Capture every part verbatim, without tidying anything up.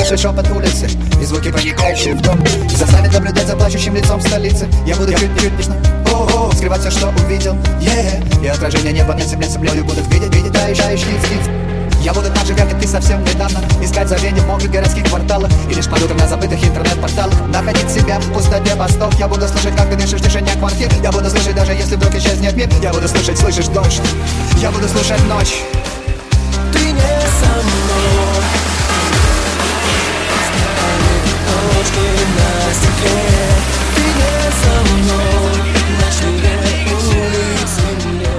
слышать шепот улицы и звуки, проникающие в дом, и заставит наблюдать за плачущим лицом столицы. Я буду чуть-чуть нежно, о-о, скрывать все, что увидел, yeah. И отражение неба на земле землей будут видеть, видеть тающий ниц. Я буду так же, как и ты совсем недавно, искать забвенье в мокрых городских кварталах и лишь под утром на забытых интернет-порталах находить себя в пустоте постов. Я буду слышать, как ты дышишь в тишине квартир. Я буду слышать, даже если вдруг исчезнет мир. Я буду слышать, слышишь дождь. Я буду слушать ночь. Ты не со мной. Точки на стекле. Ты не со мной. Ночные улицы мне.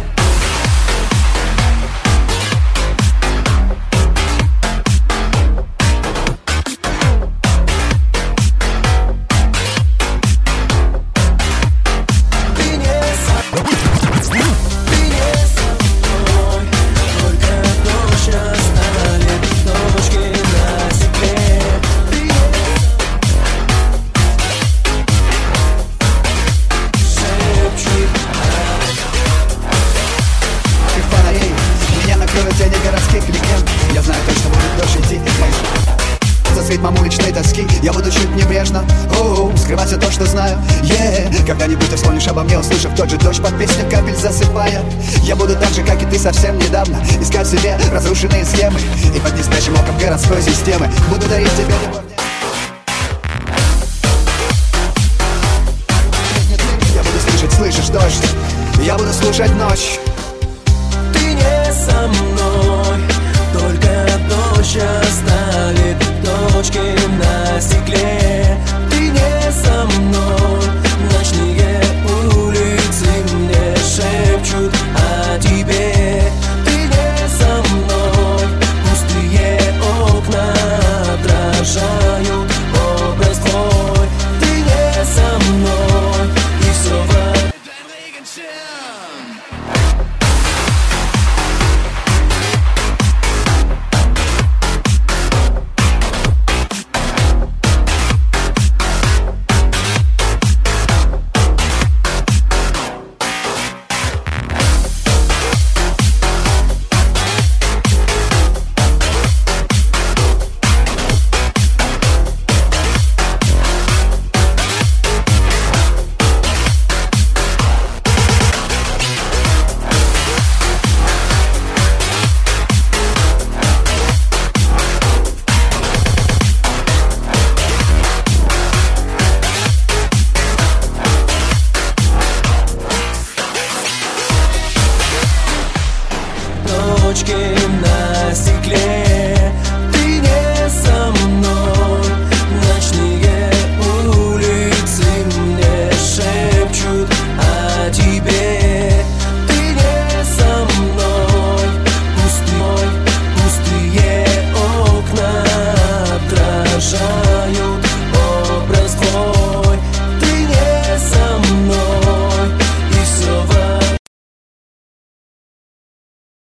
Я знаю точно, будет дождь идти. За ритмом уличной тоски я буду чуть небрежно, о-о, скрывать все то, что знаю, yeah. Когда-нибудь ты вспомнишь обо мне, услышав тот же дождь под песню капель засыпая. Я буду так же, как и ты совсем недавно, искать в себе разрушенные схемы и под неспящим оком городской системы буду дарить тебе любовь. Я буду слышать, слышишь дождь. Я буду слушать ночь. Ты не со мной.